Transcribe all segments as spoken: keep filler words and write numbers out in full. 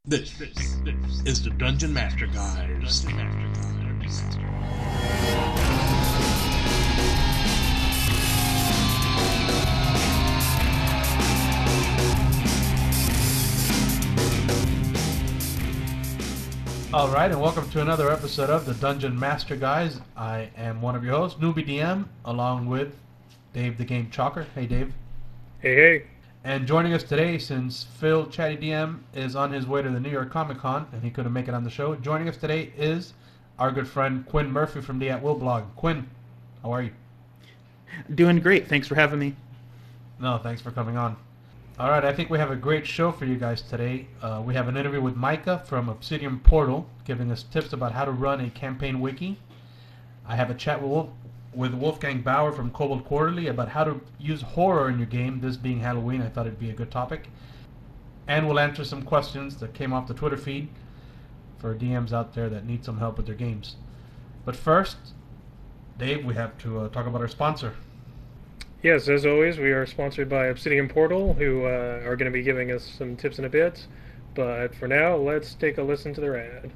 This, this, this is the Dungeon Master Guys. Dungeon Master Guys. All right, and welcome to another episode of the Dungeon Master Guys. I am one of your hosts, Newbie D M, along with Dave the Game Chalker. Hey, Dave. Hey, hey. And joining us today, since Phil Chatty D M is on his way to the New York Comic Con and he couldn't make it on the show, joining us today is our good friend Quinn Murphy from the At Will blog. Quinn, how are you? Doing great. Thanks for having me. No, thanks for coming on. All right, I think we have a great show for you guys today. Uh, we have an interview with Micah from Obsidian Portal, giving us tips about how to run a campaign wiki. I have a chat with, Wolf, with Wolfgang Bauer from Kobold Quarterly about how to use horror in your game, this being Halloween. I thought it'd be a good topic. And we'll answer some questions that came off the Twitter feed for D Ms out there that need some help with their games. But first, Dave, we have to uh, talk about our sponsor. Yes, as always, we are sponsored by Obsidian Portal, who uh, are going to be giving us some tips in a bit. But for now, let's take a listen to their ad.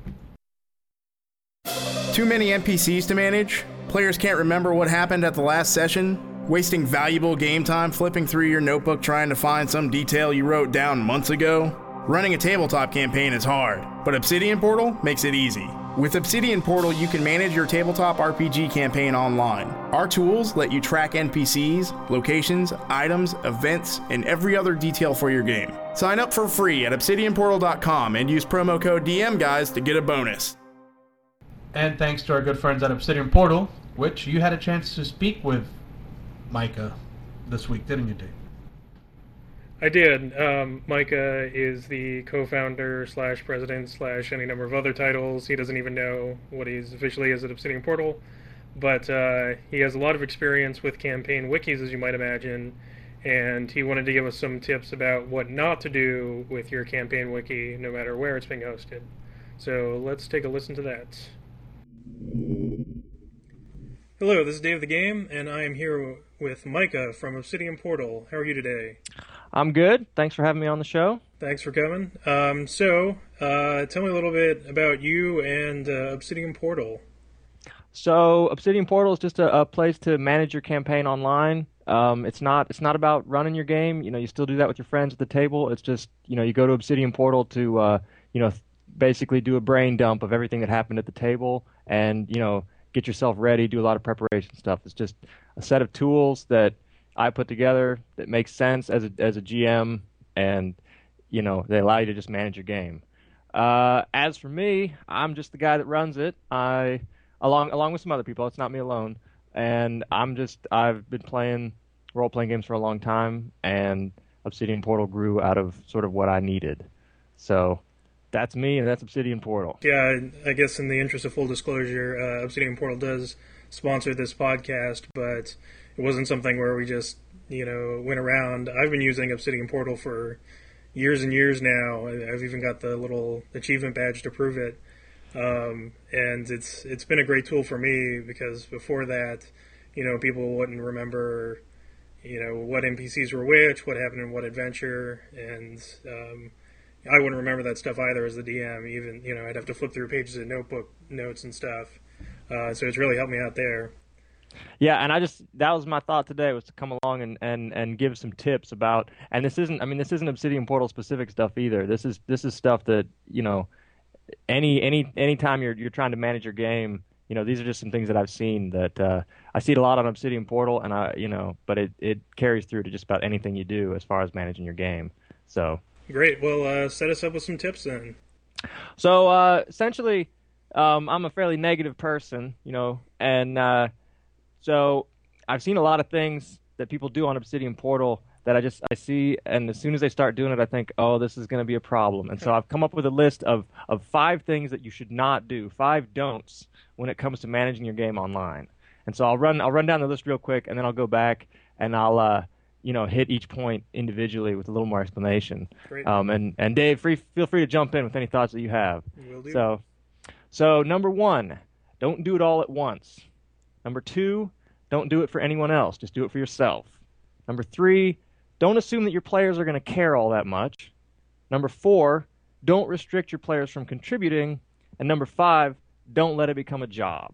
Too many N P Cs to manage? Players can't remember what happened at the last session? Wasting valuable game time flipping through your notebook trying to find some detail you wrote down months ago? Running a tabletop campaign is hard, but Obsidian Portal makes it easy. With Obsidian Portal, you can manage your tabletop R P G campaign online. Our tools let you track N P Cs, locations, items, events, and every other detail for your game. Sign up for free at obsidian portal dot com and use promo code D M guys to get a bonus. And thanks to our good friends at Obsidian Portal, which you had a chance to speak with Micah this week, didn't you, Dave? I did. Um, Micah is the co-founder slash president slash any number of other titles. He doesn't even know what he's officially is at Obsidian Portal. But uh, he has a lot of experience with campaign wikis, as you might imagine. And he wanted to give us some tips about what not to do with your campaign wiki, no matter where it's being hosted. So let's take a listen to that. Hello, this is Dave the Game, and I am here with Micah from Obsidian Portal. How are you today? I'm good. Thanks for having me on the show. Thanks for coming. Um, so, uh, tell me a little bit about you and uh, Obsidian Portal. So, Obsidian Portal is just a, a place to manage your campaign online. Um, it's not it's not about running your game. You know, you still do that with your friends at the table. It's just, you know, you go to Obsidian Portal to, uh, you know, basically do a brain dump of everything that happened at the table and, you know, get yourself ready, do a lot of preparation stuff. It's just a set of tools that I put together that makes sense as a as a G M, and you know they allow you to just manage your game. Uh, as for me, I'm just the guy that runs it. I along along with some other people. It's not me alone, and I'm just I've been playing role playing games for a long time, and Obsidian Portal grew out of sort of what I needed. So that's me, and that's Obsidian Portal. Yeah, I guess in the interest of full disclosure, uh, Obsidian Portal does sponsor this podcast, but it wasn't something where we just, you know, went around. I've been using Obsidian Portal for years and years now. I've even got the little achievement badge to prove it. Um, and it's it's been a great tool for me because before that, you know, people wouldn't remember, you know, what N P Cs were which, what happened in what adventure, and um, I wouldn't remember that stuff either as the D M. Even, you know, I'd have to flip through pages of notebook notes and stuff. Uh, so it's really helped me out there. Yeah, and I just that was my thought today, was to come along and, and, and give some tips about, and this isn't I mean this isn't Obsidian Portal specific stuff either. This is this is stuff that, you know, any any any time you're you're trying to manage your game, you know, these are just some things that I've seen that uh, I see it a lot on Obsidian Portal, and I you know, but it, it carries through to just about anything you do as far as managing your game. So great. Well, uh, set us up with some tips then. So uh, essentially, um, I'm a fairly negative person, you know, and uh, so I've seen a lot of things that people do on Obsidian Portal that I just I see, and as soon as they start doing it, I think, oh, this is going to be a problem. And so I've come up with a list of, of five things that you should not do, five don'ts when it comes to managing your game online. And so I'll run I'll run down the list real quick, and then I'll go back and I'll uh, you know hit each point individually with a little more explanation. Great. Um, and and Dave, free, feel free to jump in with any thoughts that you have. Will do. So so number one, don't do it all at once. Number two, don't do it for anyone else. Just do it for yourself. Number three, don't assume that your players are going to care all that much. Number four, don't restrict your players from contributing. And number five, don't let it become a job.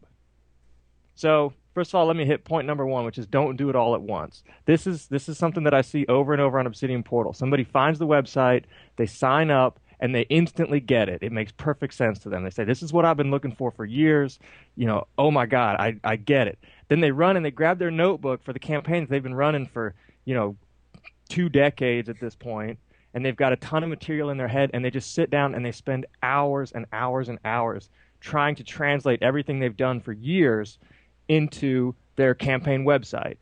So first of all, let me hit point number one, which is don't do it all at once. This is this is something that I see over and over on Obsidian Portal. Somebody finds the website, they sign up, and they instantly get it. It makes perfect sense to them. They say, this is what I've been looking for for years. You know, oh my God, I, I get it. Then they run and they grab their notebook for the campaigns they've been running for, you know, two decades at this point, and they've got a ton of material in their head, and they just sit down and they spend hours and hours and hours trying to translate everything they've done for years into their campaign website.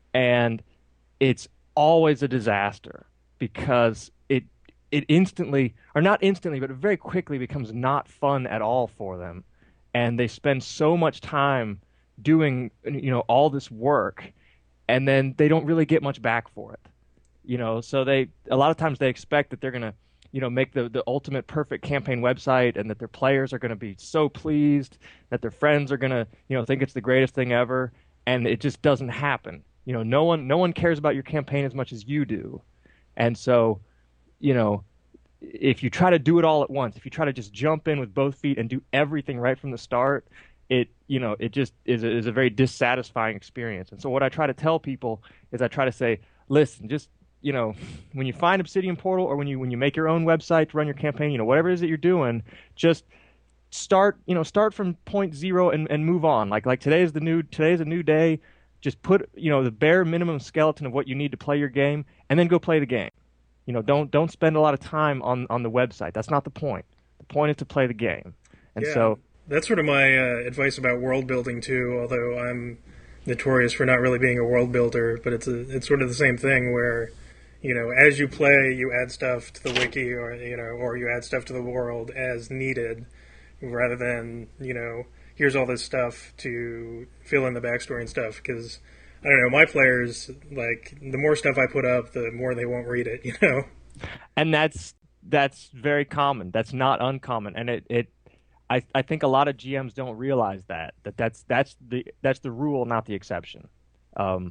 And it's always a disaster because it it instantly, or not instantly, but it very quickly becomes not fun at all for them. And they spend so much time doing, you know, all this work, and then they don't really get much back for it. You know, so they, a lot of times they expect that they're going to, you know, make the, the ultimate perfect campaign website, and that their players are going to be so pleased, that their friends are going to, you know, think it's the greatest thing ever, and it just doesn't happen. You know, no one no one cares about your campaign as much as you do. And so, you know, if you try to do it all at once, if you try to just jump in with both feet and do everything right from the start, it, you know, it just is a, is a very dissatisfying experience. And so what I try to tell people is I try to say, listen, just, you know, when you find Obsidian Portal, or when you when you make your own website to run your campaign, you know, whatever it is that you're doing, just start, you know, start from point zero and, and move on. Like like today's the new today's a new day. Just put, you know, the bare minimum skeleton of what you need to play your game, and then go play the game. You know, don't don't spend a lot of time on, on the website. That's not the point. The point is to play the game. And yeah, so that's sort of my uh, advice about world building too. Although I'm notorious for not really being a world builder, but it's a, it's sort of the same thing where, you know, as you play, you add stuff to the wiki, or you know, or you add stuff to the world as needed, rather than, you know, here's all this stuff to fill in the backstory and stuff. Because I don't know, my players, like, the more stuff I put up, the more they won't read it, you know. And that's that's very common. That's not uncommon, and it, it I I think a lot of G Ms don't realize that that that's that's the that's the rule, not the exception. Um,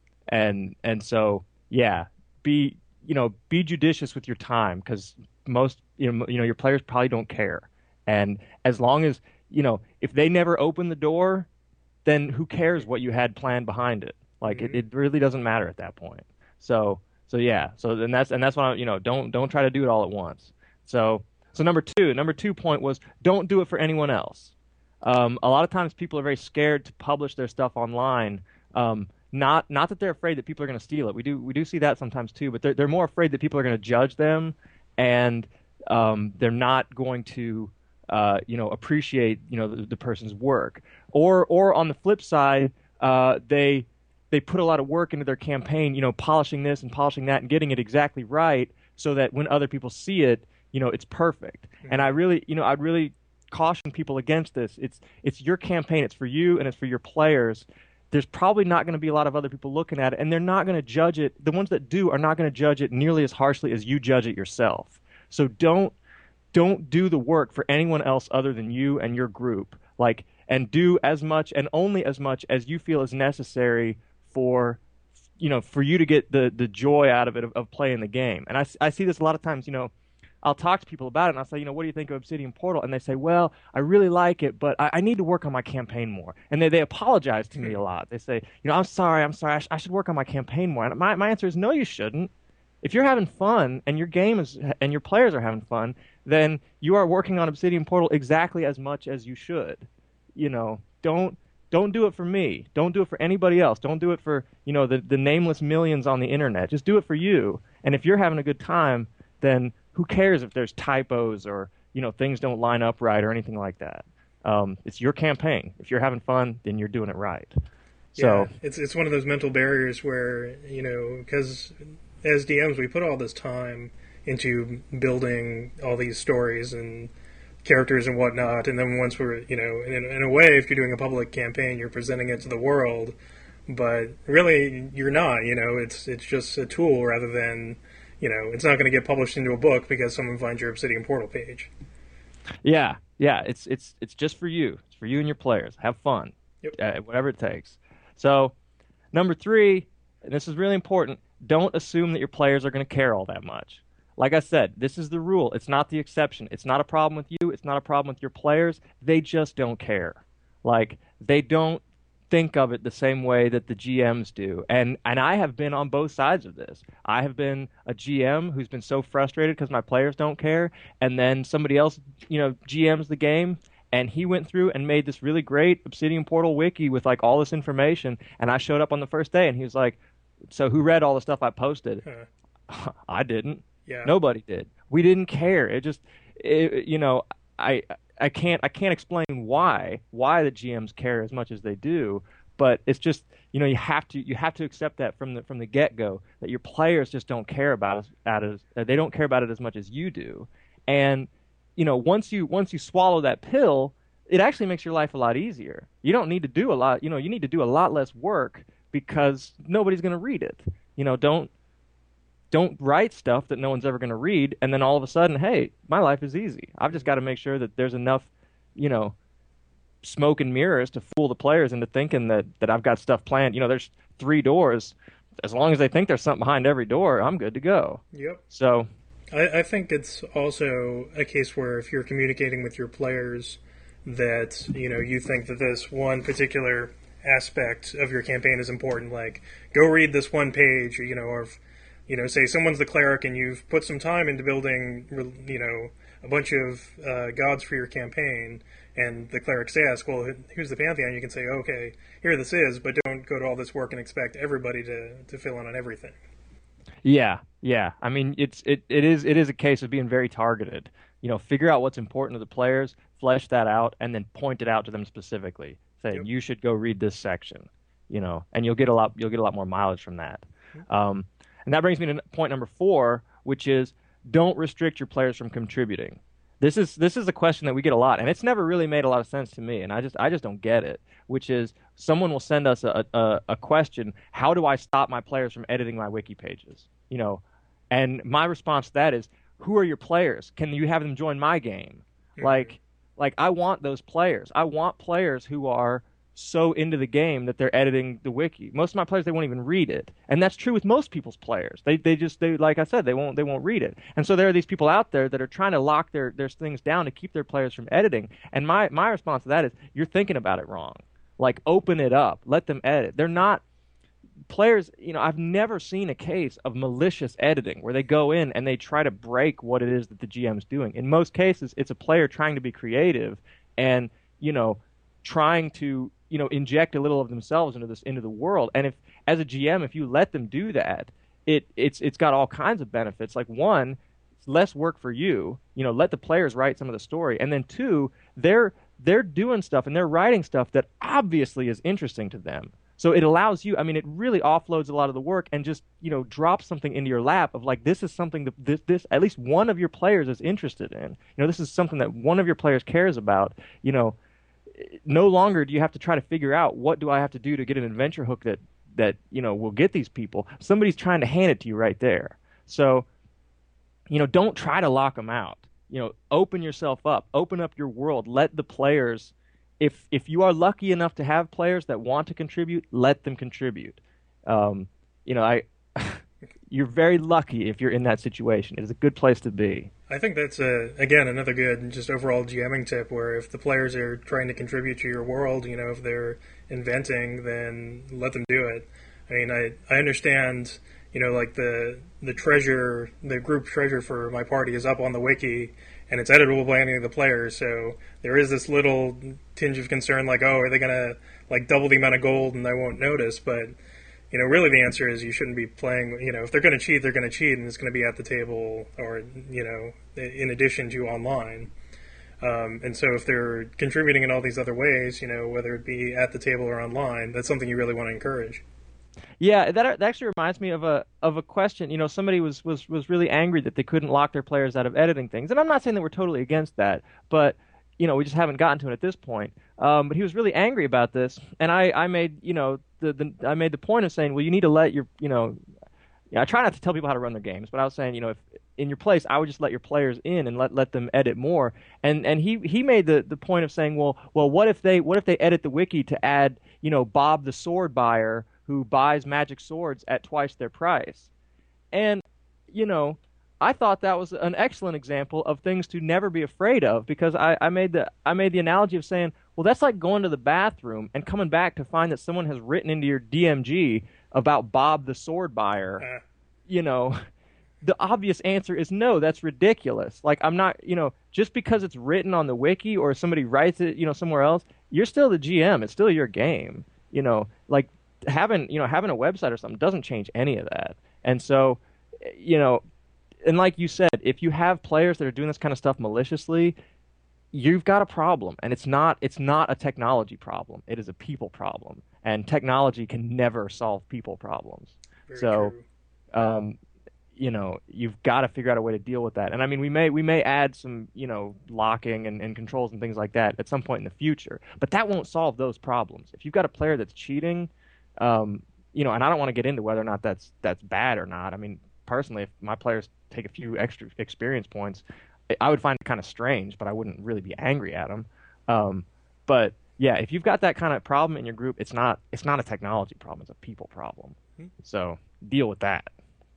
and and so yeah. Be you know be judicious with your time, because most you know you know your players probably don't care, and as long as you know if they never open the door, then who cares what you had planned behind it? Like mm-hmm. it, it really doesn't matter at that point. So so yeah so then that's and that's why you know don't don't try to do it all at once. So so number two number two point was don't do it for anyone else. Um, a lot of times people are very scared to publish their stuff online. Um, Not not that they're afraid that people are going to steal it. We do we do see that sometimes too, but they're they're more afraid that people are going to judge them, and um, they're not going to uh, you know appreciate you know the, the person's work. Or or on the flip side, uh, they they put a lot of work into their campaign, you know, polishing this and polishing that and getting it exactly right, so that when other people see it, you know, it's perfect. Mm-hmm. And I really you know I'd really caution people against this. It's it's your campaign. It's for you and it's for your players. There's probably not going to be a lot of other people looking at it, and they're not going to judge it. The ones that do are not going to judge it nearly as harshly as you judge it yourself. So don't don't do the work for anyone else other than you and your group. Like, and do as much and only as much as you feel is necessary for, you know, for you to get the the joy out of it of, of playing the game. And I I see this a lot of times. You know, I'll talk to people about it, and I'll say, you know, what do you think of Obsidian Portal? And they say, well, I really like it, but I, I need to work on my campaign more. And they, they apologize to me a lot. They say, you know, I'm sorry, I'm sorry, I, sh- I should work on my campaign more. And my, my answer is, no, you shouldn't. If you're having fun, and your game is, and your players are having fun, then you are working on Obsidian Portal exactly as much as you should. You know, don't don't do it for me. Don't do it for anybody else. Don't do it for, you know, the, the nameless millions on the internet. Just do it for you. And if you're having a good time, then who cares if there's typos or, you know, things don't line up right or anything like that. Um, it's your campaign. If you're having fun, then you're doing it right. So yeah, it's it's one of those mental barriers where, you know, because as D Ms we put all this time into building all these stories and characters and whatnot, and then once we're, you know, in, in a way, if you're doing a public campaign, you're presenting it to the world, but really you're not. You know, it's it's just a tool rather than, you know, it's not going to get published into a book because someone finds your Obsidian Portal page. Yeah, yeah, it's it's it's just for you. It's for you and your players. Have fun, yep. uh, whatever it takes. So, number three, and this is really important, don't assume that your players are going to care all that much. like I said, this is the rule. It's not the exception. It's not a problem with you. It's not a problem with your players. They just don't care. Like, they don't think of it the same way that the G Ms do. And and I have been on both sides of this. I have been a G M who's been so frustrated because my players don't care, and then somebody else, you know, G Ms the game, and he went through and made this really great Obsidian Portal wiki with like all this information, and I showed up on the first day and he was like, so who read all the stuff I posted? Huh. I didn't. Yeah. Nobody did. We didn't care. It just, it, you know, I I can't I can't explain why why the G Ms care as much as they do, but it's just, you know, you have to you have to accept that from the from the get go, that your players just don't care about it as they don't care about it as much as you do, and you know, once you once you swallow that pill, it actually makes your life a lot easier. You don't need to do a lot. You know, you need to do a lot less work because nobody's going to read it. You know, don't. Don't write stuff that no one's ever going to read, and then all of a sudden, hey, my life is easy. I've just got to make sure that there's enough, you know, smoke and mirrors to fool the players into thinking that, that I've got stuff planned. You know, there's three doors. As long as they think there's something behind every door, I'm good to go. Yep. So, I, I think it's also a case where if you're communicating with your players that, you know, you think that this one particular aspect of your campaign is important, like, go read this one page, you know, or if, you know, say someone's the cleric and you've put some time into building, you know, a bunch of uh, gods for your campaign, and the clerics ask, well, here's the Pantheon, you can say, okay, here this is, but don't go to all this work and expect everybody to, to fill in on everything. Yeah, yeah. I mean, it's it, it is it is a case of being very targeted. You know, figure out what's important to the players, flesh that out, and then point it out to them specifically. Say, yep, you should go read this section, you know, and you'll get a lot you'll get a lot more mileage from that. Mm-hmm. Um, And that brings me to point number four, which is don't restrict your players from contributing. This is this is a question that we get a lot, and it's never really made a lot of sense to me, and I just I just don't get it. Which is, someone will send us a a, a question: how do I stop my players from editing my wiki pages? You know, and my response to that is, who are your players? Can you have them join my game? Mm-hmm. Like like I want those players. I want players who are so into the game that they're editing the wiki. Most of my players, they won't even read it, and that's true with most people's players. They they just they like I said, they won't they won't read it. And so there are these people out there that are trying to lock their their things down to keep their players from editing. And my my response to that is, you're thinking about it wrong. Like, open it up, let them edit. They're not players. You know, I've never seen a case of malicious editing where they go in and they try to break what it is that the G M's doing. In most cases, it's a player trying to be creative and, you know, trying to, you know, inject a little of themselves into this into the world. And if, as a G M, if you let them do that, it it's it's got all kinds of benefits. Like, one, it's less work for you. You know, let the players write some of the story. And then two, they're they're doing stuff and they're writing stuff that obviously is interesting to them. So it allows you, I mean, it really offloads a lot of the work and just, you know, drops something into your lap of like, this is something that this, this at least one of your players is interested in. You know, this is something that one of your players cares about. You know, no longer do you have to try to figure out, what do I have to do to get an adventure hook that, that, you know, will get these people. Somebody's trying to hand it to you right there. So, you know, don't try to lock them out. You know, open yourself up, open up your world, let the players, if if you are lucky enough to have players that want to contribute, let them contribute. Um, you know, I you're very lucky if you're in that situation. It is a good place to be. I think that's, a, again, another good just overall GMing tip, where if the players are trying to contribute to your world, you know, if they're inventing, then let them do it. I mean, I, I understand, you know, like the the treasure, the group treasure for my party is up on the wiki, and it's editable by any of the players, so there is this little tinge of concern, like, oh, are they going to, like, double the amount of gold and I won't notice? But, you know, really the answer is you shouldn't be playing, you know, if they're going to cheat, they're going to cheat, and it's going to be at the table or, you know, in addition to online. Um, and so if they're contributing in all these other ways, you know, whether it be at the table or online, that's something you really want to encourage. Yeah, that, that actually reminds me of a of a question. You know, somebody was, was, was really angry that they couldn't lock their players out of editing things. And I'm not saying that we're totally against that, but, you know, we just haven't gotten to it at this point. Um, but he was really angry about this. And I, I made, you know, the, the I made the point of saying, well, you need to let your, you know, yeah, I try not to tell people how to run their games, but I was saying, you know, if in your place, I would just let your players in and let, let them edit more. And and he, he made the, the point of saying, well, well, what if they what if they edit the wiki to add, you know, Bob the sword buyer who buys magic swords at twice their price? And, you know, I thought that was an excellent example of things to never be afraid of, because I, I made the I made the analogy of saying, well, that's like going to the bathroom and coming back to find that someone has written into your D M G about Bob the sword buyer. Uh. You know, the obvious answer is no, that's ridiculous. Like, I'm not, you know, just because it's written on the wiki or somebody writes it, you know, somewhere else, you're still the G M. It's still your game. You know, like having, you know, having a website or something doesn't change any of that. And so, you know, and like you said, if you have players that are doing this kind of stuff maliciously, you've got a problem. And it's not it's not a technology problem. It is a people problem. And technology can never solve people problems. Very so, true. um, you know, you've got to figure out a way to deal with that. And I mean, we may we may add some, you know, locking and, and controls and things like that at some point in the future. But that won't solve those problems. If you've got a player that's cheating, um, you know, and I don't want to get into whether or not that's that's bad or not. I mean, personally, if my players take a few extra experience points, I would find it kind of strange, but I wouldn't really be angry at them. Um, but yeah, if you've got that kind of problem in your group, it's not it's not a technology problem; it's a people problem. So deal with that.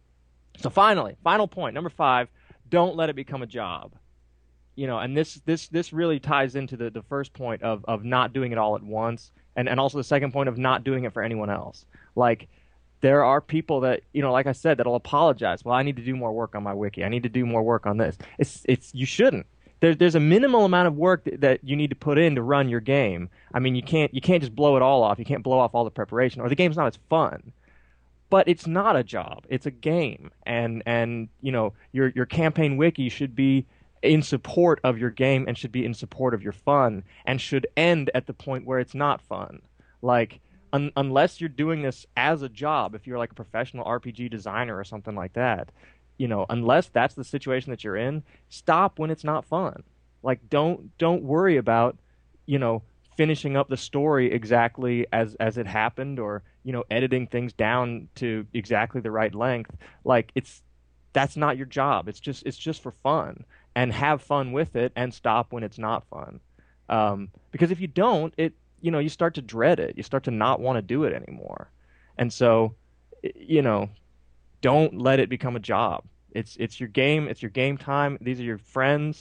So finally, final point, number five: don't let it become a job. You know, and this this this really ties into the, the first point of of not doing it all at once, and and also the second point of not doing it for anyone else. Like, there are people that, you know, like I said, that'll apologize. Well, I need to do more work on my wiki. I need to do more work on this. It's it's you shouldn't. There, there's a minimal amount of work that, that you need to put in to run your game. I mean, you can't you can't just blow it all off. You can't blow off all the preparation, or the game's not as fun. But it's not a job. It's a game, and and you know, your your campaign wiki should be in support of your game and should be in support of your fun, and should end at the point where it's not fun. Like, Un- unless you're doing this as a job, if you're like a professional R P G designer or something like that, you know, unless that's the situation that you're in, stop when it's not fun. Like, don't don't worry about, you know, finishing up the story exactly as as it happened, or, you know, editing things down to exactly the right length. Like, it's that's not your job. It's just it's just for fun, and have fun with it, and stop when it's not fun. Um, because if you don't, it you know, you start to dread it. You start to not want to do it anymore. And so, you know, don't let it become a job. It's it's your game. It's your game time. These are your friends.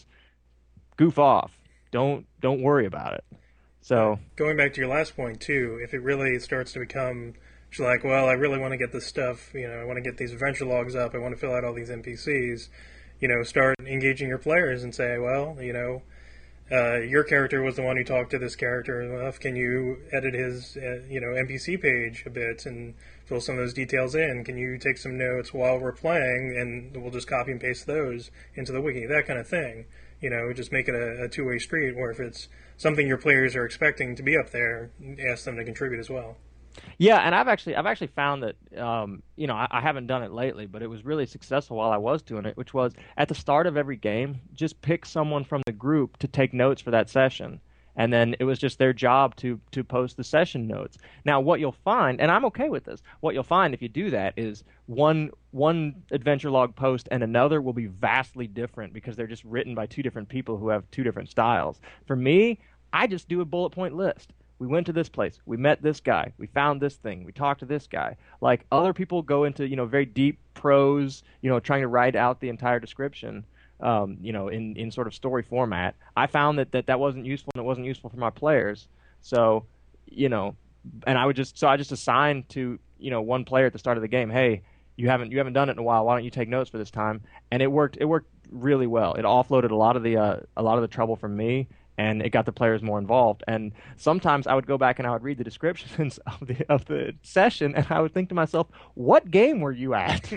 Goof off. Don't don't worry about it. So going back to your last point too, if it really starts to become like, well, I really want to get this stuff, you know, I want to get these adventure logs up, I want to fill out all these N P Cs, you know, start engaging your players and say, well, you know, Uh, your character was the one who talked to this character enough. Can you edit his, uh, you know, N P C page a bit and fill some of those details in? Can you take some notes while we're playing, and we'll just copy and paste those into the wiki? That kind of thing. You know, just make it a, a two-way street. Or if it's something your players are expecting to be up there, ask them to contribute as well. yeah, and I've actually I've actually found that um, you know, I, I haven't done it lately, but it was really successful while I was doing it, which was at the start of every game, just pick someone from the group to take notes for that session, and then it was just their job to to post the session notes. Now, what you'll find, and I'm okay with this, what you'll find if you do that is one one adventure log post and another will be vastly different, because they're just written by two different people who have two different styles. For me, I just do a bullet point list. We went to this place. We met this guy. We found this thing. We talked to this guy. Like, other people go into, you know, very deep prose, you know, trying to write out the entire description, um, you know, in, in sort of story format. I found that, that that wasn't useful, and it wasn't useful for my players. So, you know, and I would just, so I just assigned to, you know, one player at the start of the game, hey, you haven't you haven't done it in a while. Why don't you take notes for this time? And it worked. It worked really well. It offloaded a lot of the uh, a lot of the trouble from me, and it got the players more involved. And sometimes I would go back and I would read the descriptions of the of the session, and I would think to myself, what game were you at?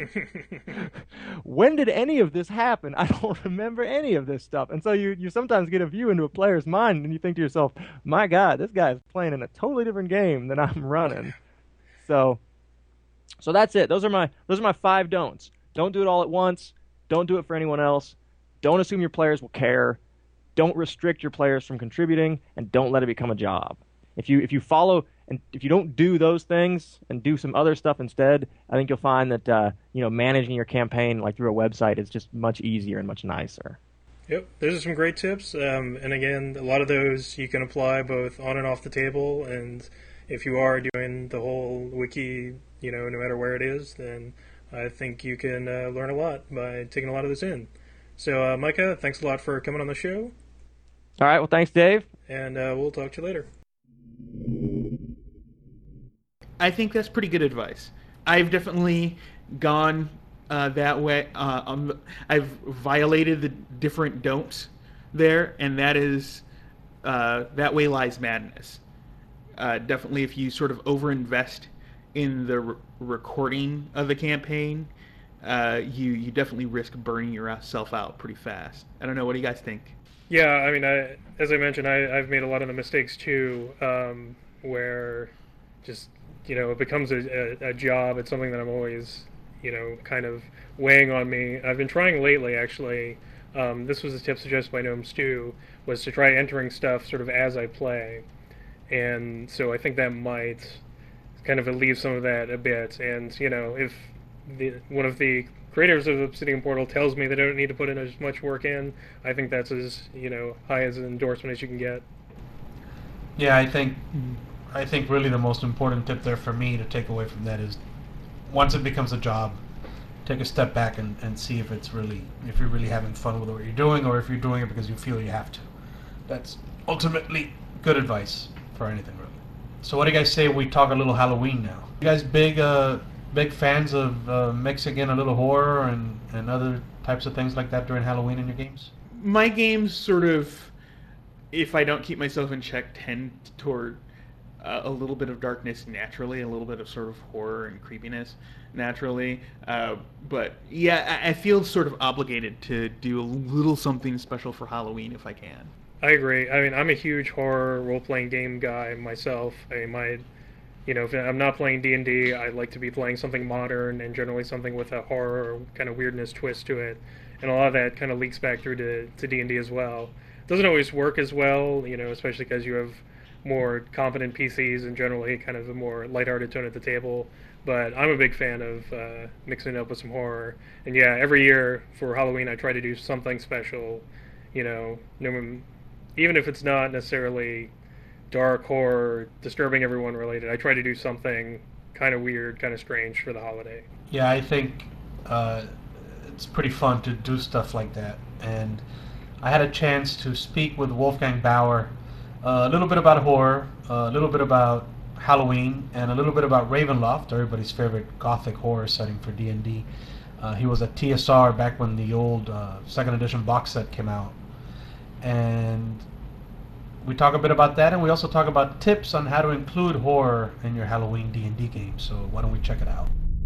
When did any of this happen? I don't remember any of this stuff. And so you, you sometimes get a view into a player's mind, and you think to yourself, my God, this guy is playing in a totally different game than I'm running. So so that's it. Those are my those are my five don'ts. Don't do it all at once. Don't do it for anyone else. Don't assume your players will care. Don't restrict your players from contributing, and don't let it become a job. If you if you follow and if you don't do those things and do some other stuff instead, I think you'll find that uh, you know, managing your campaign like through a website is just much easier and much nicer. Yep, those are some great tips. Um, and again, a lot of those you can apply both on and off the table. And if you are doing the whole wiki, you know, no matter where it is, then I think you can uh, learn a lot by taking a lot of this in. So, uh, Micah, thanks a lot for coming on the show. All right. Well, thanks, Dave. And uh, we'll talk to you later. I think that's pretty good advice. I've definitely gone uh, that way. Uh, um, I've violated the different don'ts there, and that is uh, that way lies madness. Uh, definitely, if you sort of overinvest in the re- recording of the campaign, uh, you you definitely risk burning yourself out pretty fast. I don't know. What do you guys think? Yeah, I mean, I, as I mentioned, I, I've made a lot of the mistakes too, um, where just, you know, it becomes a, a, a job. It's something that I'm always, you know, kind of weighing on me. I've been trying lately, actually. Um, this was a tip suggested by Gnome Stew, was to try entering stuff sort of as I play. And so I think that might kind of alleviate some of that a bit. And, you know, if the, one of the creators of Obsidian Portal tells me that I don't need to put in as much work in, I think that's as, you know, high as an endorsement as you can get. Yeah, I think I think really the most important tip there for me to take away from that is once it becomes a job, take a step back and, and see if it's really if you're really having fun with what you're doing, or if you're doing it because you feel you have to. That's ultimately good advice for anything, really. So what do you guys say we talk a little Halloween now? You guys big uh big fans of uh, mixing in a little horror and, and other types of things like that during Halloween in your games? My games sort of, if I don't keep myself in check, tend toward uh, a little bit of darkness naturally, a little bit of sort of horror and creepiness naturally. Uh, but yeah, I, I feel sort of obligated to do a little something special for Halloween if I can. I agree. I mean, I'm a huge horror role-playing game guy myself. I mean, my, you know, if I'm not playing D and D, I like to be playing something modern and generally something with a horror or kind of weirdness twist to it. And a lot of that kind of leaks back through to, to D and D as well. It doesn't always work as well, you know, especially because you have more competent P Cs and generally kind of a more lighthearted tone at the table. But I'm a big fan of uh, mixing it up with some horror. And yeah, every year for Halloween I try to do something special, you know, no, even if it's not necessarily dark horror, disturbing everyone related. I try to do something kind of weird, kind of strange for the holiday. Yeah, I think uh, it's pretty fun to do stuff like that. And I had a chance to speak with Wolfgang Bauer uh, a little bit about horror, uh, a little bit about Halloween, and a little bit about Ravenloft, everybody's favorite gothic horror setting for D and D. Uh, he was at T S R back when the old uh, second edition box set came out. And we talk a bit about that, and we also talk about tips on how to include horror in your Halloween D and D game. So why don't we check it out?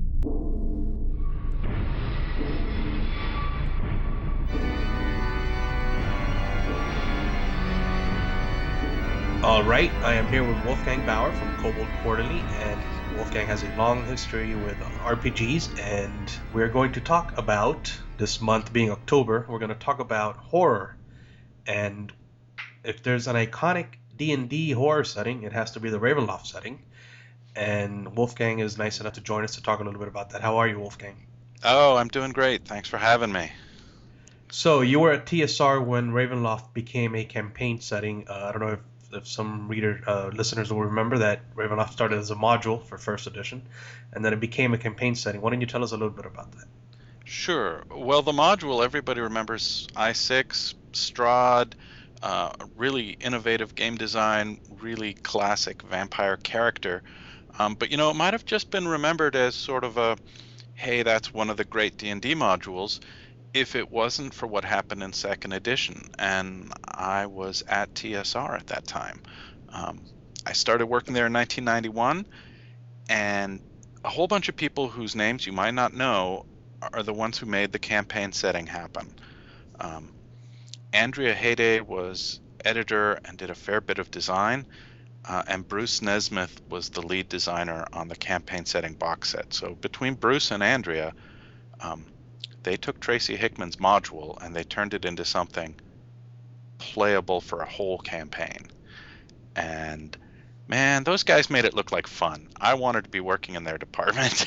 All right, I am here with Wolfgang Bauer from Kobold Quarterly, and Wolfgang has a long history with R P Gs, and we're going to talk about, this month being October, we're going to talk about horror. And if there's an iconic D and D horror setting, it has to be the Ravenloft setting. And Wolfgang is nice enough to join us to talk a little bit about that. How are you, Wolfgang? Oh, I'm doing great. Thanks for having me. So you were at T S R when Ravenloft became a campaign setting. Uh, I don't know if, if some reader uh, listeners will remember that Ravenloft started as a module for first edition, and then it became a campaign setting. Why don't you tell us a little bit about that? Sure. Well, the module, everybody remembers I six, Strahd, uh, really innovative game design, really classic vampire character. Um, but, you know, it might have just been remembered as sort of a, hey, that's one of the great D and D modules, if it wasn't for what happened in second edition. And I was at T S R at that time. Um, I started working there in nineteen ninety-one, and a whole bunch of people whose names you might not know are the ones who made the campaign setting happen. Um, Andrea Hayday was editor and did a fair bit of design, uh, and Bruce Nesmith was the lead designer on the campaign setting box set. So between Bruce and Andrea, um, they took Tracy Hickman's module and they turned it into something playable for a whole campaign. And man, those guys made it look like fun. I wanted to be working in their department.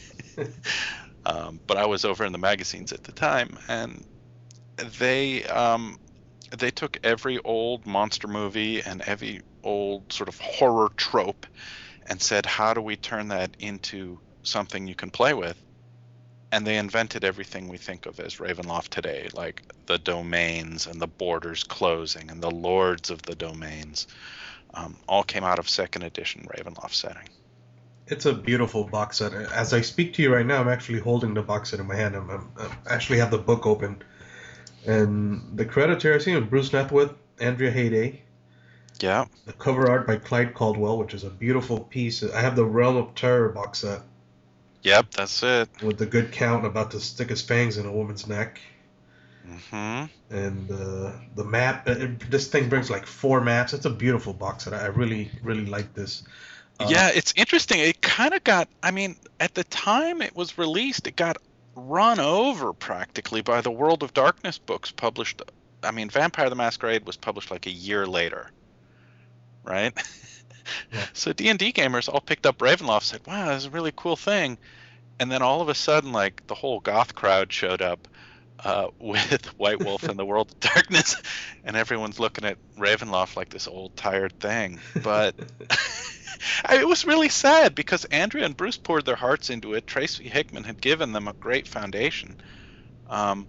Um, but I was over in the magazines at the time, and they um, they took every old monster movie and every old sort of horror trope and said, how do we turn that into something you can play with? and they invented everything we think of as Ravenloft today, like the domains and the borders closing and the lords of the domains. Um, all came out of second edition Ravenloft setting. It's a beautiful box set. As I speak to you right now, I'm actually holding the box set in my hand. I'm, I'm, I actually have the book open. And the credits here I see are Bruce Nethwith, Andrea Hayday. Yeah. The cover art by Clyde Caldwell, which is a beautiful piece. I have the Realm of Terror box set. Yep, that's it. With the Good Count about to stick his fangs in a woman's neck. Mm-hmm. And uh, the map, it, this thing brings like four maps. It's a beautiful box set. I really, really like this. Uh, yeah, it's interesting. It kind of got, I mean, at the time it was released, it got run over practically by the World of Darkness books published. I mean, Vampire the Masquerade was published like a year later, right? Yeah. So D and D gamers all picked up Ravenloft, said, wow, this is a really cool thing. And then all of a sudden, like, the whole goth crowd showed up uh, with White Wolf and the World of Darkness, and everyone's looking at Ravenloft like this old, tired thing. But it was really sad because Andrea and Bruce poured their hearts into it. Tracy Hickman had given them a great foundation. Um,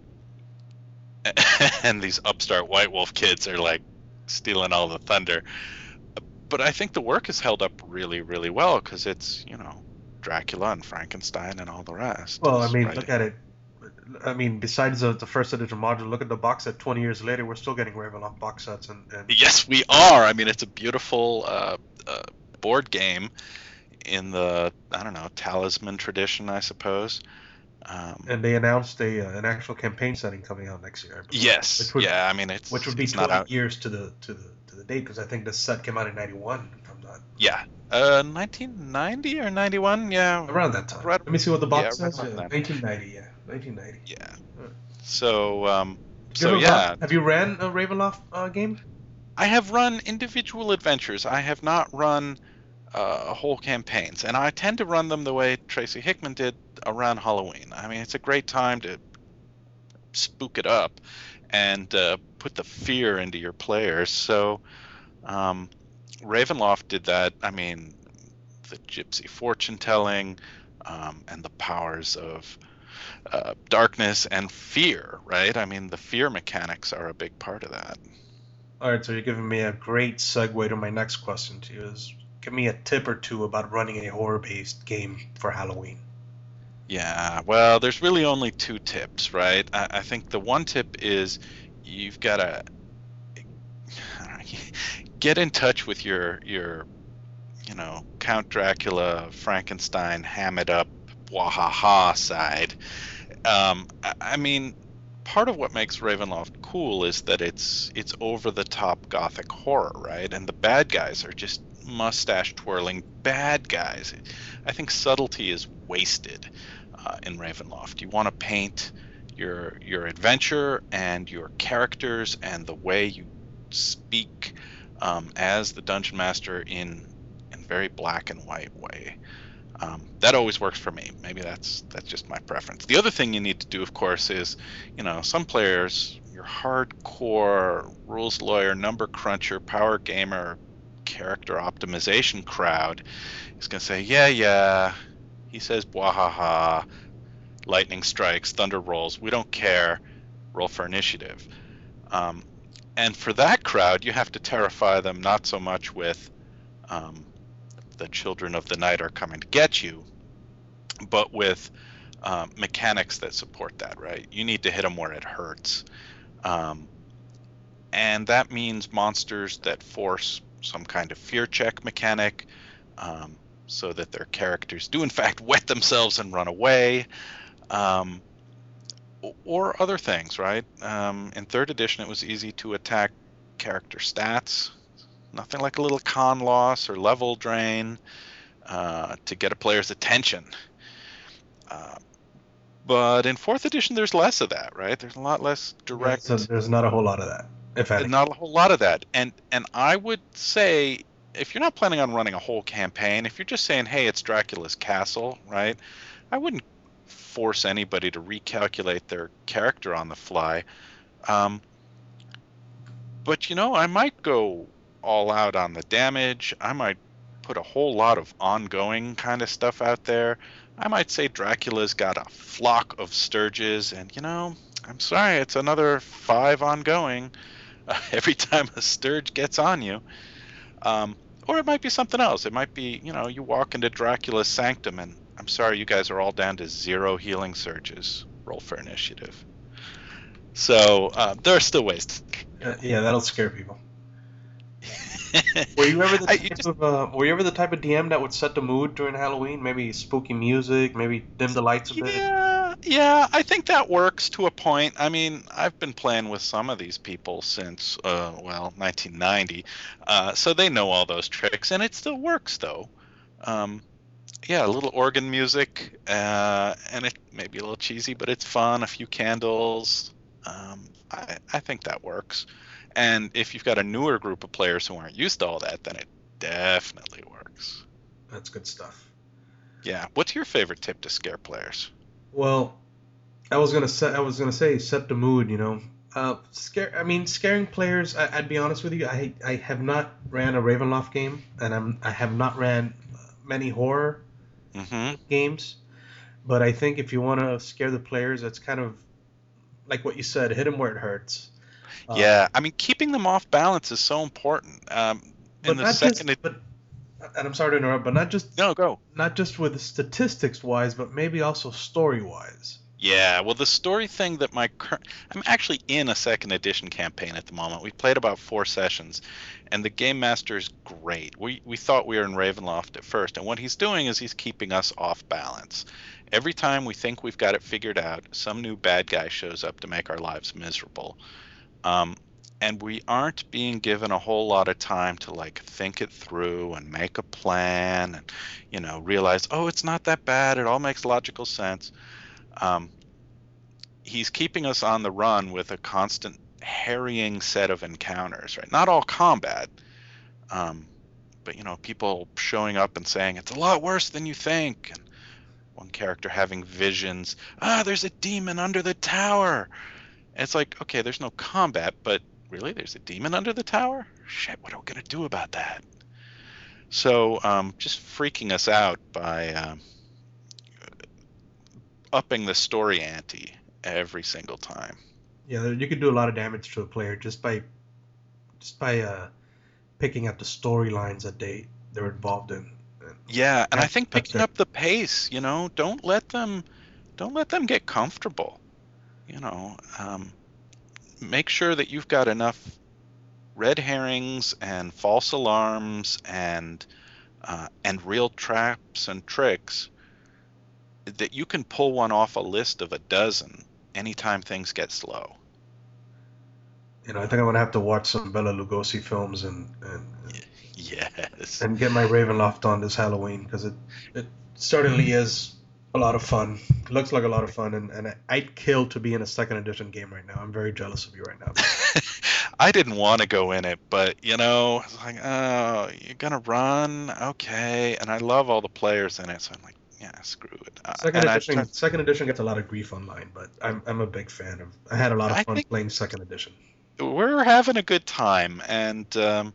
and these upstart White Wolf kids are, like, stealing all the thunder. But I think the work has held up really, really well because it's, you know, Dracula and Frankenstein and all the rest. Well, I It's mean, right. look at it. I mean, besides the, the first edition module, look at the box set. twenty years later, we're still getting Ravenloft box sets. And, and Yes, we are. I mean, it's a beautiful uh, uh, board game in the, I don't know, Talisman tradition, I suppose. Um, and they announced a uh, an actual campaign setting coming out next year. I believe, yes, which would, yeah. I mean, it's which would be it's not twenty out. years to the to the to the date because I think this set came out in ninety-one. If I'm not Yeah, uh, nineteen ninety or ninety-one. Yeah, around that time. Right- Let me see what the box yeah, right says. around Yeah, that. nineteen ninety. Yeah, nineteen ninety. yeah. Right. So, um, Did you so ever yeah. run- have you ran a Ravenloft uh, game? I have run individual adventures. I have not run uh, whole campaigns, and I tend to run them the way Tracy Hickman did around Halloween. I mean, it's a great time to spook it up and uh, put the fear into your players. So um, Ravenloft did that. I mean, the gypsy fortune telling um, and the powers of uh, darkness and fear, right? I mean, the fear mechanics are a big part of that. All right, so you're giving me a great segue to my next question to you. Is give me a tip or two about running a horror-based game for Halloween. Yeah, well, there's really only two tips, right? I, I think the one tip is you've got to get in touch with your your you know Count Dracula, Frankenstein, ham it up, wahaha side. Um, I, I mean, part of what makes Ravenloft cool is that it's it's over the top gothic horror, right? And the bad guys are just mustache twirling bad guys. I think subtlety is wasted uh, in Ravenloft. You want to paint your your adventure and your characters and the way you speak um, as the dungeon master in in very black and white way. Um, that always works for me. Maybe that's that's just my preference. The other thing you need to do, of course, is, you know, some players, your hardcore rules lawyer, number cruncher, power gamer, character optimization crowd is going to say, yeah, yeah, he says bwahaha, lightning strikes, thunder rolls, we don't care, roll for initiative. Um, and for that crowd, you have to terrify them not so much with um, the children of the night are coming to get you, but with um, mechanics that support that, right? You need to hit them where it hurts. Um, and that means monsters that force some kind of fear check mechanic um, so that their characters do in fact wet themselves and run away. Um, or other things, right? Um, in third edition, it was easy to attack character stats. Nothing like a little con loss or level drain uh, to get a player's attention. Uh, but in fourth edition, there's less of that, right? There's a lot less direct. So there's not a whole lot of that, if any. Not a whole lot of that. And and I would say, if you're not planning on running a whole campaign, if you're just saying, hey, it's Dracula's castle, right? I wouldn't force anybody to recalculate their character on the fly. Um, but, you know, I might go all out on the damage. I might put a whole lot of ongoing kind of stuff out there. I might say Dracula's got a flock of Sturges, and you know, I'm sorry, it's another five ongoing uh, every time a Sturge gets on you. Um, or it might be something else. It might be, you know, you walk into Dracula's Sanctum, and I'm sorry, you guys are all down to zero healing surges. Roll for initiative. So uh, there are still ways to... Uh, yeah, that'll scare people. Were you ever the I- type you just- of uh, Were you ever the type of D M that would set the mood during Halloween? Maybe spooky music, maybe dim the lights a bit. Yeah, yeah, I think that works to a point. I mean, I've been playing with some of these people since, uh, well, nineteen ninety, uh, so they know all those tricks, and it still works, though. Um, yeah, a little organ music, uh, and it may be a little cheesy, but it's fun. A few candles. Um, I, I think that works. And if you've got a newer group of players who aren't used to all that, then it definitely works. That's good stuff. Yeah. What's your favorite tip to scare players? Well, I was gonna say I was gonna say set the mood. You know, uh, scare. I mean, scaring players. I, I'd be honest with you. I I have not ran a Ravenloft game, and I'm I have not ran many horror Mm-hmm. games. But I think if you want to scare the players, it's kind of like what you said. Hit them where it hurts. Uh, Yeah, I mean, keeping them off balance is so important. Um, but in the not second, just. it, But and I'm sorry to interrupt, but not just no, go. not just with statistics wise, but maybe also story wise. Yeah, well, the story thing that my cur- I'm actually in a second edition campaign at the moment. We played about four sessions, and the game master is great. We we thought we were in Ravenloft at first, and what he's doing is he's keeping us off balance. Every time we think we've got it figured out, some new bad guy shows up to make our lives miserable. Um, and we aren't being given a whole lot of time to like think it through and make a plan and, you know, realize, oh, it's not that bad. It all makes logical sense. Um, he's keeping us on the run with a constant harrying set of encounters, right? Not all combat, um, but, you know, people showing up and saying, it's a lot worse than you think. And one character having visions, ah, there's a demon under the tower. And it's like, okay, there's no combat, but really, there's a demon under the tower? Shit, what are we going to do about that? So um, just freaking us out by um, upping the story ante every single time. Yeah, you could do a lot of damage to a player just by just by uh, picking up the storylines that they they're involved in. Yeah, and I That's- think that's picking it. up the pace, you know, don't let them don't let them get comfortable. You know, um, make sure that you've got enough red herrings and false alarms and uh, and real traps and tricks that you can pull one off a list of a dozen anytime things get slow. You know, I think I'm gonna have to watch some Bela Lugosi films and and, Yes. and get my Ravenloft on this Halloween because it it certainly is a lot of fun. It looks like a lot of fun, and, and I'd kill to be in a second edition game right now. I'm very jealous of you right now. I didn't want to go in it, but you know, I was like, oh, you're gonna run, okay. And I love all the players in it, so I'm like, yeah, screw it. Uh, Second and I edition, tried- second edition gets a lot of grief online, but I'm I'm a big fan of. I had a lot of I fun think- playing second edition. we're having a good time, and um,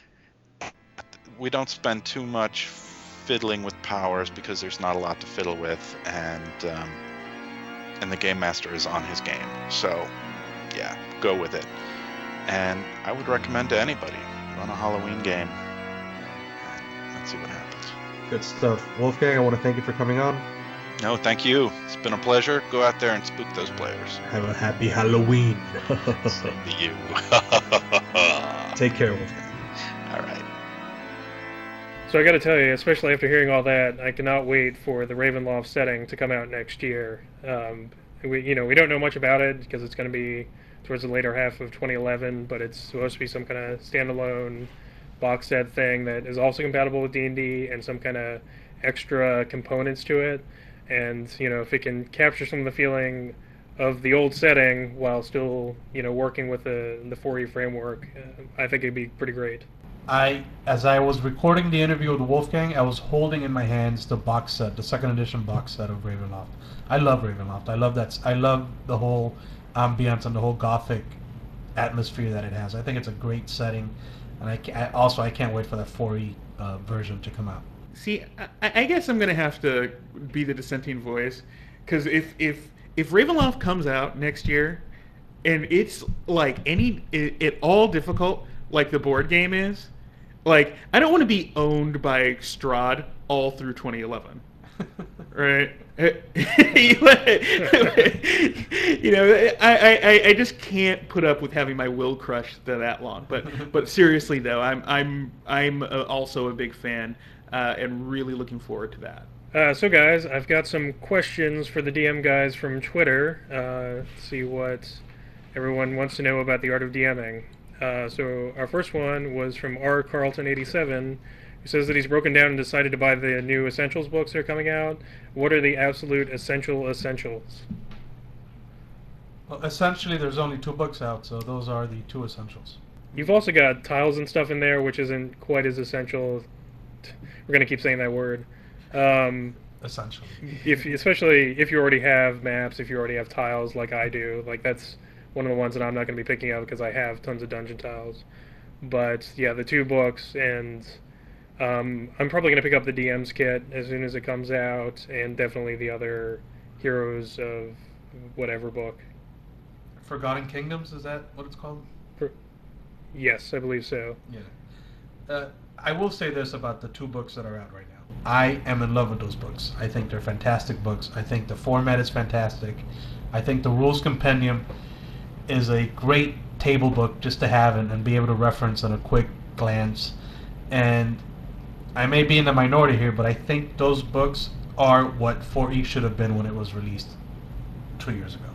we don't spend too much fiddling with powers because there's not a lot to fiddle with, and um, and the game master is on his game. So, yeah, go with it. And I would recommend to anybody, run a Halloween game. Let's see what happens. Good stuff, Wolfgang. I want to thank you for coming on. No, thank you. It's been a pleasure. Go out there and spook those players. Have a happy Halloween. Same to you. Take care, Wolfgang. All right. So I got to tell you, especially after hearing all that, I cannot wait for the Ravenloft setting to come out next year. Um, we, you know, we don't know much about it because it's going to be towards the later half of twenty eleven, but it's supposed to be some kind of standalone box set thing that is also compatible with D and D and some kind of extra components to it. And you know, if it can capture some of the feeling of the old setting while still, you know, working with the the four E framework, uh, I think it'd be pretty great. I, as I was recording the interview with Wolfgang, I was holding in my hands the box set, the second edition box set of Ravenloft. I love Ravenloft. I love that. I love the whole ambience and the whole gothic atmosphere that it has. I think it's a great setting, and I, ca- I also I can't wait for that four E uh, version to come out. See, I, I guess I'm gonna have to be the dissenting voice, because if if if Ravenloft comes out next year, and it's like any it, it all difficult like the board game is, like I don't want to be owned by Strahd all through twenty eleven, right? you know, I, I, I just can't put up with having my will crushed that long. But but seriously though, I'm I'm I'm also a big fan. Uh, and really looking forward to that. Uh, so guys, I've got some questions for the D M guys from Twitter. Uh, see what everyone wants to know about the art of DMing. Uh, so our first one was from R Carlton eighty-seven, who says that he's broken down and decided to buy the new Essentials books that are coming out. What are the absolute essential essentials? Well, essentially, there's only two books out, so those are the two essentials. You've also got tiles and stuff in there, which isn't quite as essential. We're going to keep saying that word. Um, Essentially. If, especially if you already have maps, if you already have tiles like I do. Like, that's one of the ones that I'm not going to be picking up because I have tons of dungeon tiles. But, yeah, the two books, and um, I'm probably going to pick up the D M's kit as soon as it comes out, and definitely the other Heroes of whatever book. Forgotten Kingdoms, is that what it's called? For, yes, I believe so. Yeah. Uh, I will say this about the two books that are out right now. I am in love with those books. I think they're fantastic books. I think the format is fantastic. I think the Rules Compendium is a great table book just to have and, and be able to reference in a quick glance. And I may be in the minority here, but I think those books are what four E should have been when it was released two years ago.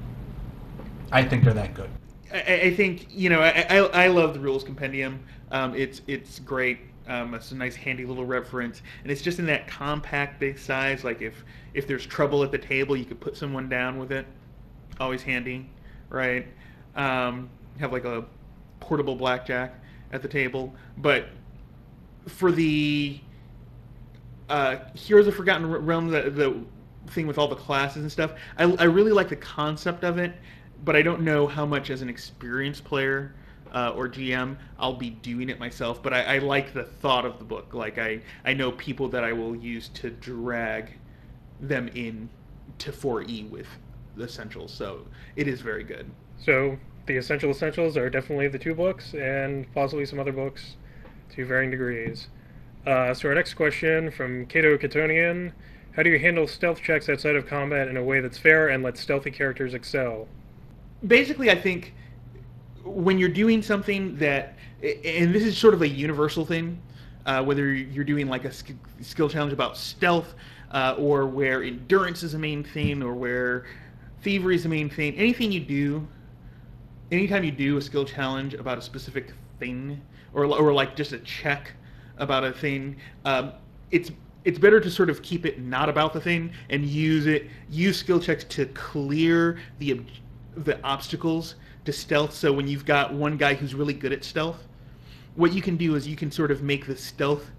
I think they're that good. I, I think, you know, I, I, I love the Rules Compendium. Um, it's it's great. Um, it's a nice, handy little reference, and it's just in that compact, big size. Like if if there's trouble at the table, you could put someone down with it. Always handy, right? Um, have like a portable blackjack at the table. But for the uh, Heroes of Forgotten Realm, the the thing with all the classes and stuff, I I really like the concept of it, but I don't know how much as an experienced player. Uh, or G M, I'll be doing it myself, but I, I like the thought of the book. Like I, I know people that I will use to drag them in to four E with the essentials, so it is very good. So the essential essentials are definitely the two books, and possibly some other books to varying degrees. Uh, so our next question from Kato Katonian: how do you handle stealth checks outside of combat in a way that's fair and lets stealthy characters excel? Basically, I think when you're doing something that, and this is sort of a universal thing, uh, whether you're doing like a sk- skill challenge about stealth, uh, or where endurance is the main thing, or where thievery is the main thing, anything you do, anytime you do a skill challenge about a specific thing, or or like just a check about a thing, um, it's it's better to sort of keep it not about the thing and use it, use skill checks to clear the the obstacles to stealth. So when you've got one guy who's really good at stealth, what you can do is you can sort of make the stealth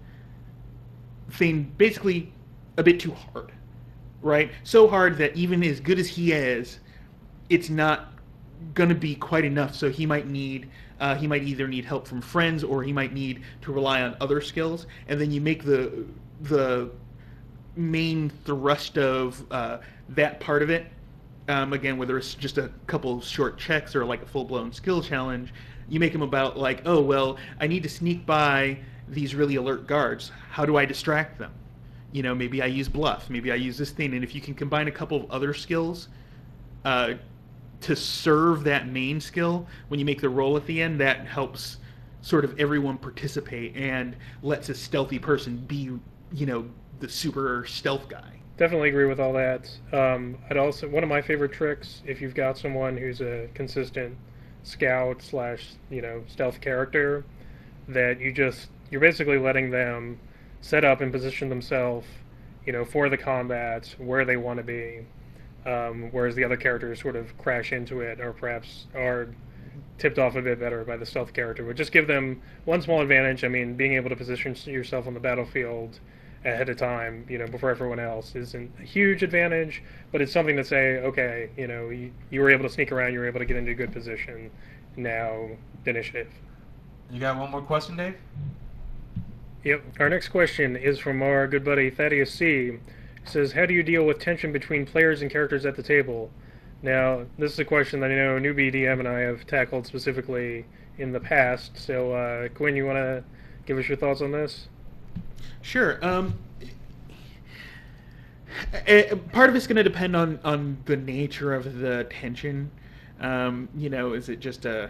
thing basically a bit too hard, right? So hard that even as good as he is, it's not going to be quite enough. So he might need, uh, he might either need help from friends, or he might need to rely on other skills. And then you make the the main thrust of uh, that part of it. Um, again, whether it's just a couple short checks or like a full-blown skill challenge, you make them about like, oh, well, I need to sneak by these really alert guards. How do I distract them? You know, maybe I use bluff. Maybe I use this thing. And if you can combine a couple of other skills uh, to serve that main skill, when you make the roll at the end, that helps sort of everyone participate and lets a stealthy person be, you know, the super stealth guy. Definitely agree with all that. Um, I'd also, one of my favorite tricks, if you've got someone who's a consistent scout slash, you know, stealth character, that you just, you're basically letting them set up and position themselves, you know, for the combat where they want to be, um, whereas the other characters sort of crash into it, or perhaps are tipped off a bit better by the stealth character. Would just give them one small advantage. I mean, being able to position yourself on the battlefield ahead of time, you know, before everyone else isn't a huge advantage, but it's something to say, okay, you know, you, you were able to sneak around, you were able to get into a good position, now initiative. You got one more question, Dave? Yep. Our next question is from our good buddy Thaddeus C. He says, how do you deal with tension between players and characters at the table? Now, this is a question that I know Newbie D M and I have tackled specifically in the past. So, uh, Quinn, you want to give us your thoughts on this? Sure. Um, eh, part of it's going to depend on, on the nature of the tension. Um, you know, is it just uh,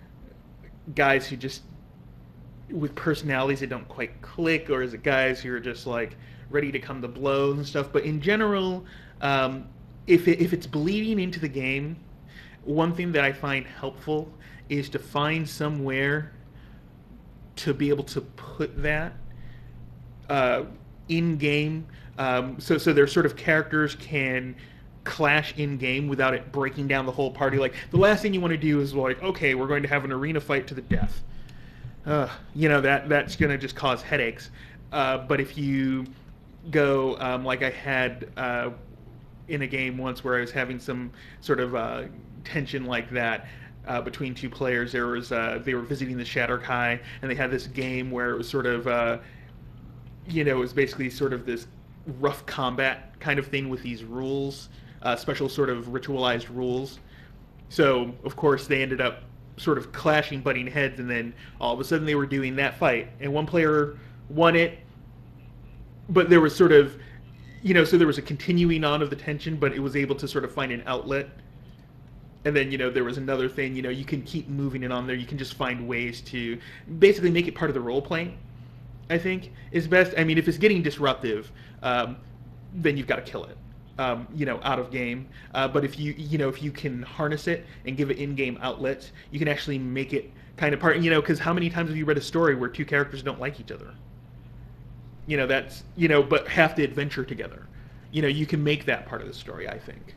guys who just, with personalities that don't quite click, or is it guys who are just like ready to come to blows and stuff? But in general, um, if it, if it's bleeding into the game, one thing that I find helpful is to find somewhere to be able to put that uh, in game. Um, so so their sort of characters can clash in game without it breaking down the whole party. Like, the last thing you want to do is like, okay, we're going to have an arena fight to the death. Uh, you know, that that's going to just cause headaches. Uh, but if you go, um, like I had uh, in a game once where I was having some sort of uh, tension like that uh, between two players, there was uh, they were visiting the Shatterkai, and they had this game where it was sort of, uh, you know, it was basically sort of this rough combat kind of thing with these rules, uh, special sort of ritualized rules. So, of course, they ended up sort of clashing, butting heads, and then all of a sudden they were doing that fight, and one player won it, but there was sort of, you know, so there was a continuing on of the tension, but it was able to sort of find an outlet. And then, you know, there was another thing, you know, you can keep moving it on there, you can just find ways to basically make it part of the role playing, I think, is best. I mean, if it's getting disruptive, um, then you've got to kill it. Um, you know, out of game. Uh, but if you, you know, if you can harness it and give it in-game outlets, you can actually make it kind of part, you know, because how many times have you read a story where two characters don't like each other? You know, that's, you know, but have to adventure together. You know, you can make that part of the story, I think.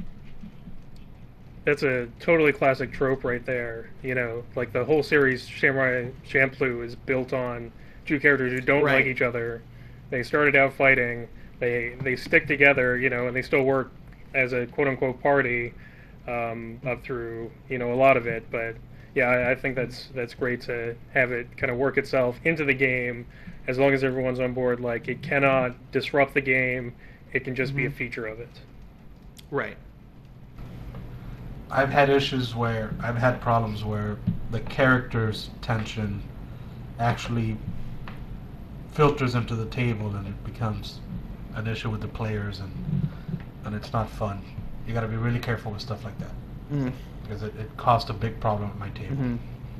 That's a totally classic trope right there. You know, like the whole series, Samurai Champloo, is built on two characters who don't Right. like each other. They started out fighting. They they stick together, you know, and they still work as a quote-unquote party um, up through, you know, a lot of it. But yeah, I, I think that's that's great to have it kind of work itself into the game, as long as everyone's on board. Like, it cannot disrupt the game. It can just be a feature of it. Right. I've had issues where I've had problems where the character's tension actually filters into the table, and it becomes an issue with the players, and and it's not fun. You got to be really careful with stuff like that, Mm. because it, it caused a big problem at my table. Mm-hmm.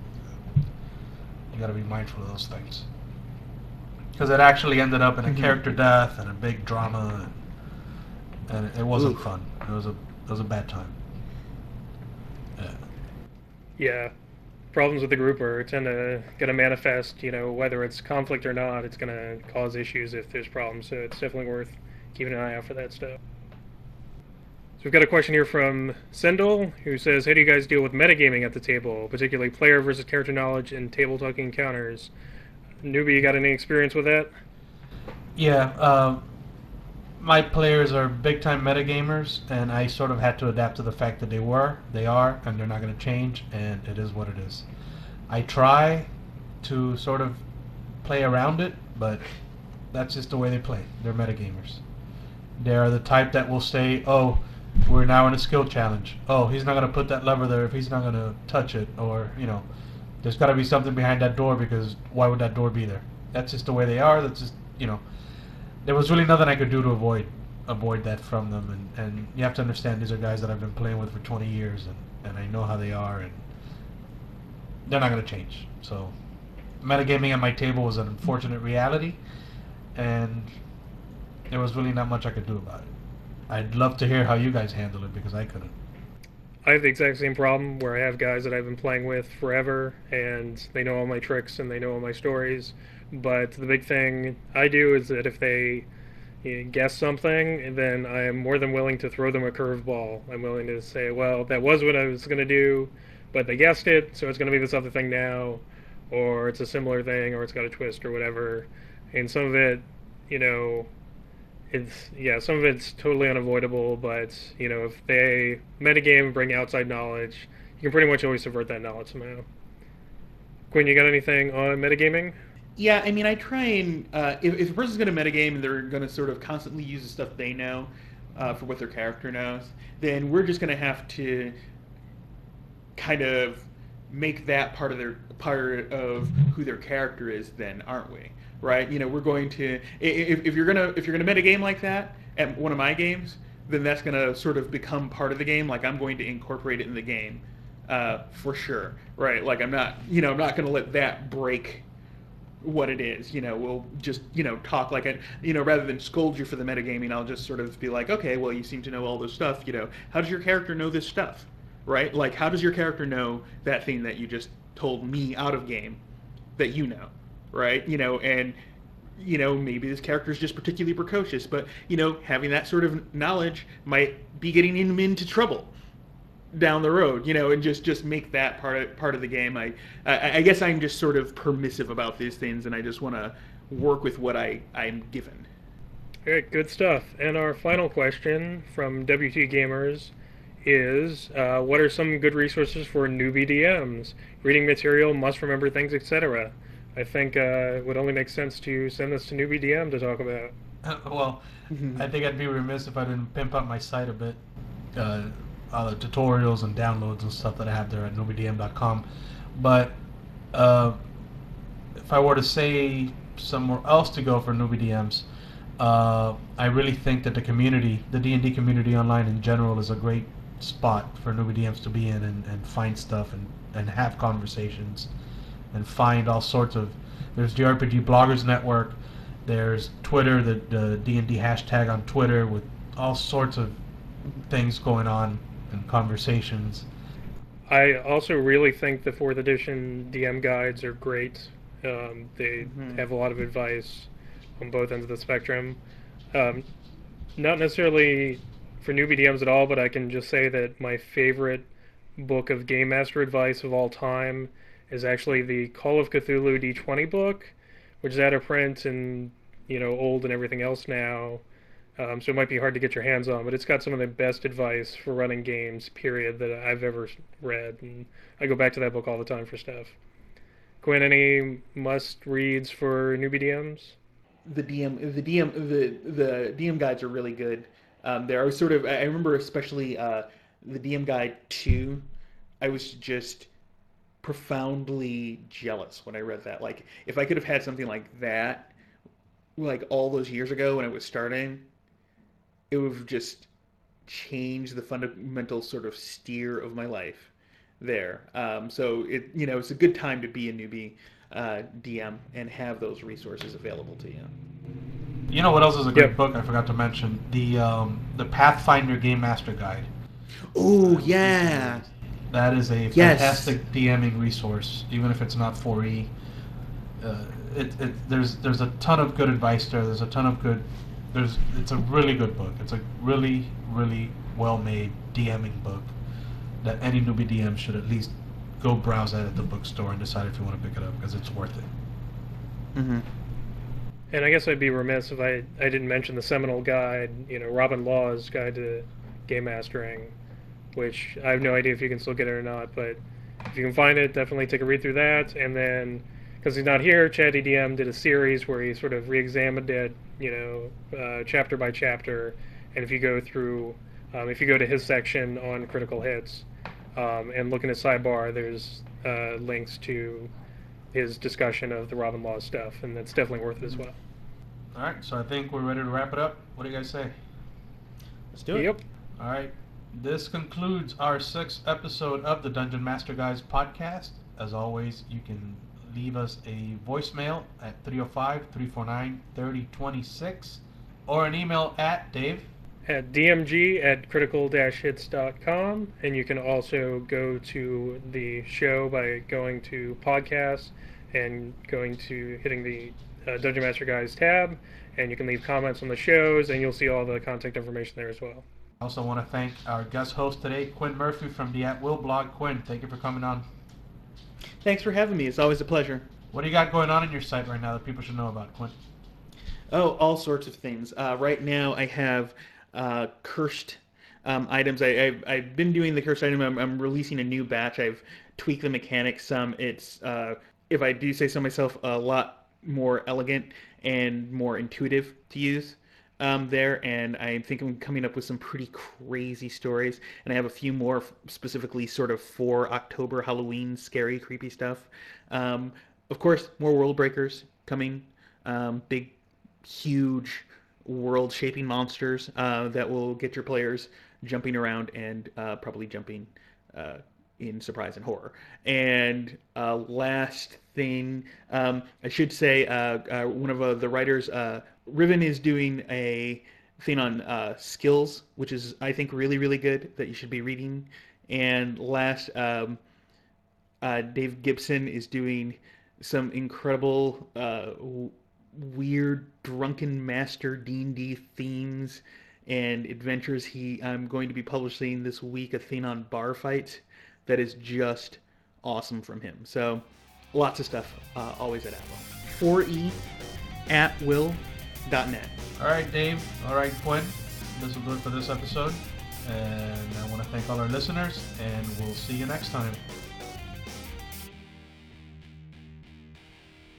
You got to be mindful of those things, because it actually ended up in a Mhm. character death and a big drama, and, and it wasn't Oof. fun. It was a it was a bad time. Yeah. Yeah, problems with the group are tend to going to manifest, you know, whether it's conflict or not, it's going to cause issues if there's problems, so it's definitely worth keeping an eye out for that stuff. So we've got a question here from Sendel, who says, how do you guys deal with metagaming at the table, particularly player versus character knowledge and table talking encounters? Newbie, you got any experience with that? Yeah, uh, my players are big-time metagamers, and I sort of had to adapt to the fact that they were, they are, and they're not going to change, and it is what it is. I try to sort of play around it, but that's just the way they play. They're metagamers. They are the type that will say, oh, we're now in a skill challenge. Oh, he's not going to put that lever there if he's not going to touch it, or, you know, there's got to be something behind that door, because why would that door be there? That's just the way they are. That's just, you know, there was really nothing I could do to avoid avoid that from them, and, and you have to understand these are guys that I've been playing with for twenty years, and, and I know how they are, and they're not going to change. So metagaming at my table was an unfortunate reality, and there was really not much I could do about it. I'd love to hear how you guys handle it, because I couldn't. I have the exact same problem where I have guys that I've been playing with forever, and they know all my tricks and they know all my stories. But the big thing I do is that if they you know, guess something, then I am more than willing to throw them a curveball. I'm willing to say, well, that was what I was going to do, but they guessed it, so it's going to be this other thing now, or it's a similar thing, or it's got a twist or whatever. And some of it, you know, it's, yeah, some of it's totally unavoidable, but, you know, if they metagame, bring outside knowledge, you can pretty much always subvert that knowledge somehow. Quinn, you got anything on metagaming? Yeah, I mean, I try and uh, if, if a person's going to metagame and they're going to sort of constantly use the stuff they know uh, for what their character knows, then we're just going to have to kind of make that part of their part of who their character is, then, aren't we? Right? You know, we're going to if, if you're gonna if you're gonna metagame like that at one of my games, then that's going to sort of become part of the game. Like I'm going to incorporate it in the game uh, for sure. Right? Like I'm not you know I'm not going to let that break what it is. You know, we'll just, you know, talk like it, you know, rather than scold you for the metagaming, I'll just sort of be like, okay, well, you seem to know all this stuff, you know, how does your character know this stuff, right? Like, how does your character know that thing that you just told me out of game that you know, right? You know, and, you know, maybe this character is just particularly precocious, but, you know, having that sort of knowledge might be getting him into trouble down the road, you know, and just just make that part of part of the game. I I, I guess I'm just sort of permissive about these things, and I just want to work with what I I'm given. All right, good stuff. And our final question from W T Gamers is, uh, what are some good resources for newbie D Ms? Reading material, must remember things, et cetera. I think uh, it would only make sense to send this to newbie D M to talk about. Well, I think I'd be remiss if I didn't pimp up my site a bit. Uh, all the tutorials and downloads and stuff that I have there at newbie D M dot com. But uh, if I were to say somewhere else to go for newbie D Ms, uh, I really think that the community, the D and D community online in general, is a great spot for newbie D Ms to be in and, and find stuff and, and have conversations and find all sorts of... There's the R P G Bloggers Network, there's Twitter, the, the D and D hashtag on Twitter with all sorts of things going on and conversations. I also really think the fourth edition D M guides are great. Um, they mm-hmm. have a lot of advice on both ends of the spectrum. Um, not necessarily for newbie D Ms at all, but I can just say that my favorite book of Game Master advice of all time is actually the Call of Cthulhu D twenty book, which is out of print and, you know, old and everything else now. Um, so it might be hard to get your hands on, but it's got some of the best advice for running games, period, that I've ever read. And I go back to that book all the time for stuff. Quinn, any must-reads for newbie D Ms? The D M, the D M, the the D M guides are really good. Um, there are sort of, I remember especially uh, the D M guide two. I was just profoundly jealous when I read that. Like, if I could have had something like that, like all those years ago when it was starting, it would have just changed the fundamental sort of steer of my life there. Um, so it, you know, it's a good time to be a newbie uh, D M and have those resources available to you. You know what else is a good Yep. book I forgot to mention? The um, the Pathfinder Game Master Guide. Oh yeah, That is a Yes. fantastic DMing resource, even if it's not four E. Uh, it, it, there's there's a ton of good advice there. There's a ton of good. There's it's a really good book. It's a really really well made DMing book that any newbie D M should at least go browse at at the bookstore and decide if you want to pick it up because it's worth it. mm-hmm. And I guess I'd be remiss if I, I didn't mention the seminal guide, you know, Robin Law's Guide to Game Mastering, which I have no idea if you can still get it or not, but if you can find it, definitely take a read through that. And then, because he's not here, Chad E D M did a series where he sort of re-examined it, you know, uh, chapter by chapter. And if you go through, um, if you go to his section on critical hits um, and look in his sidebar, there's uh, links to his discussion of the Robin Law stuff, and that's definitely worth it as well. All right, so I think we're ready to wrap it up. What do you guys say? Let's do it. Yep. All right. This concludes our sixth episode of the Dungeon Master Guys podcast. As always, you can leave us a voicemail at three oh five, three four nine, three oh two six or an email at Dave. At D M G at critical dash hits dot com, and you can also go to the show by going to podcasts and going to hitting the uh, Dungeon Master Guys tab, and you can leave comments on the shows, and you'll see all the contact information there as well. I also want to thank our guest host today, Quinn Murphy from the At Will blog. Quinn, thank you for coming on. Thanks for having me. It's always a pleasure. What do you got going on in your site right now that people should know about, Quinn? Oh, all sorts of things. Uh, right now, I have uh, cursed um, items. I, I've, I've been doing the cursed item. I'm, I'm releasing a new batch. I've tweaked the mechanics some. It's, uh, if I do say so myself, a lot more elegant and more intuitive to use um, there. And I think I'm coming up with some pretty crazy stories. And I have a few more specifically sort of for October, Halloween, scary, creepy stuff. Um, of course, more World Breakers coming. Um, big, huge, world-shaping monsters uh, that will get your players jumping around and uh, probably jumping uh, in surprise and horror. And uh, last thing, um, I should say, uh, uh, one of uh, the writers, uh, Riven, is doing a thing on uh, skills, which is, I think, really, really good, that you should be reading. And last, um, uh, Dave Gibson is doing some incredible, uh, w- weird, drunken master D and D themes and adventures. He, I'm going to be publishing this week a thing on bar fights that is just awesome from him. So lots of stuff uh, always at Atwill. four E at will dot net. All right, Dave. All right, Quinn. This will do it for this episode. And I want to thank all our listeners, and we'll see you next time.